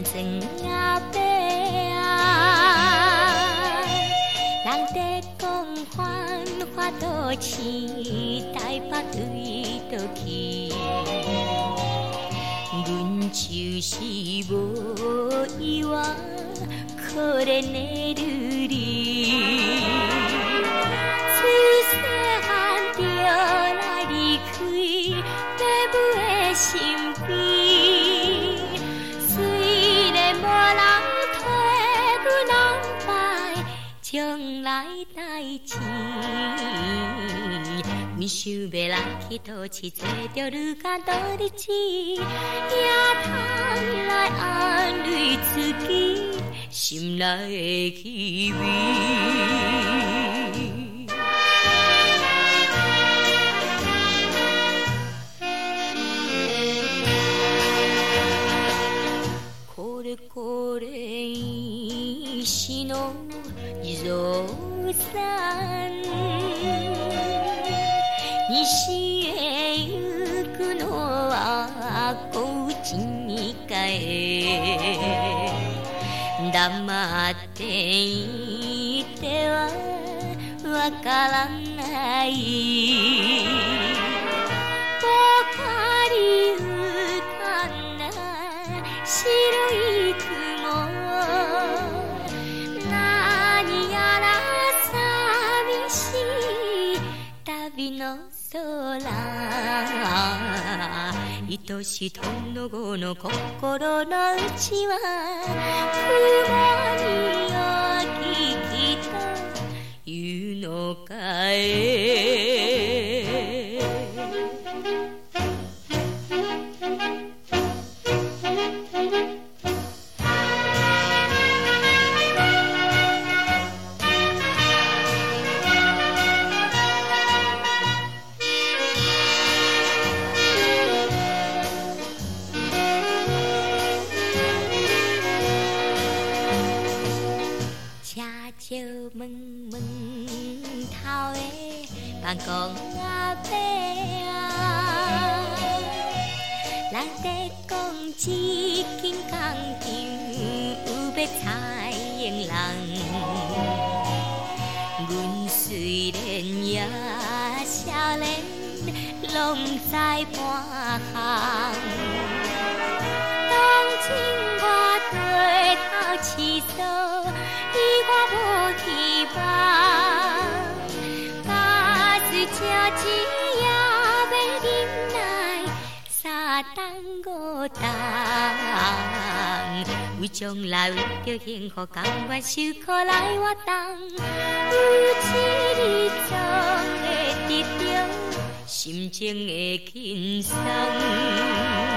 人生也白人在讲繁华都市，台北对倒去。阮就是无依偎，可怜的女儿。自细汉就来离开父母的身边，虽然无人替阮安排将来代志，阮想要来去倒市，找着愈简单日子，也通来安慰自己心内的气味。これ石のゾウさん西へ行くのはこっちに帰黙っていてはわからないぽかり浮かんだ白い雲何やら寂しい旅の空愛しい殿子の心の内は雲に焼き来た湯の会就问问头的办公阿伯人在讲一间工厂有要裁员人，阮虽然也少年，拢知半项。当今我对头饲素。我无希望，假使这钱也要忍耐3顿5顿，为将来为着幸福，甘愿受苦来活动。有一日总会得到心情的轻松。